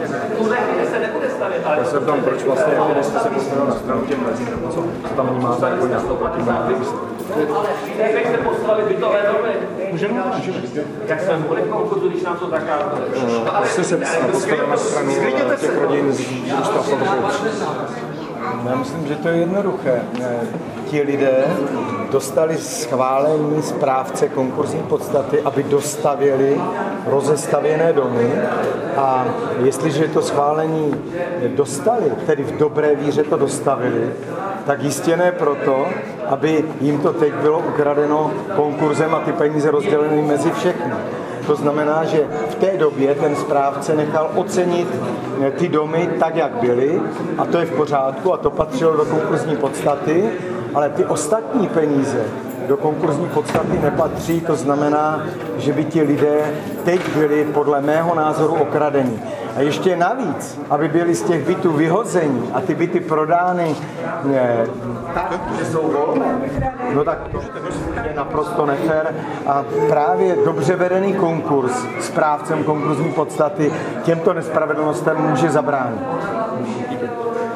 Já se ptám, proč vlastně, když jste se postavil na stranu těm mezím, nebo co tam vnímáte jako nějakou protiváhu? Jak se postavili bytové domy? Můžeme? Jak jsem bude konkurzu, když nám to zakážeme? Jste se postavil na stranu těch rodin z Ústavu. Já myslím, že to je jednoduché. Ti lidé dostali schválení správce konkurzní podstaty, aby dostavěli rozestavěné domy, a jestliže to schválení dostali, tedy v dobré víře to dostavili, tak jistě ne proto, aby jim to teď bylo ukradeno konkurzem a ty peníze rozděleny mezi všechny. To znamená, že v té době ten správce nechal ocenit ty domy tak, jak byly, a to je v pořádku a to patřilo do konkurzní podstaty, ale ty ostatní peníze do konkurzní podstaty nepatří, to znamená, že by ti lidé teď byli podle mého názoru okradeni. A ještě navíc, aby byli z těch bytů vyhození a ty byty prodány tak, že jsou volné, no tak to je naprosto nefér a právě dobře vedený konkurs správcem konkurzní podstaty těmto nespravedlnostem může zabránit.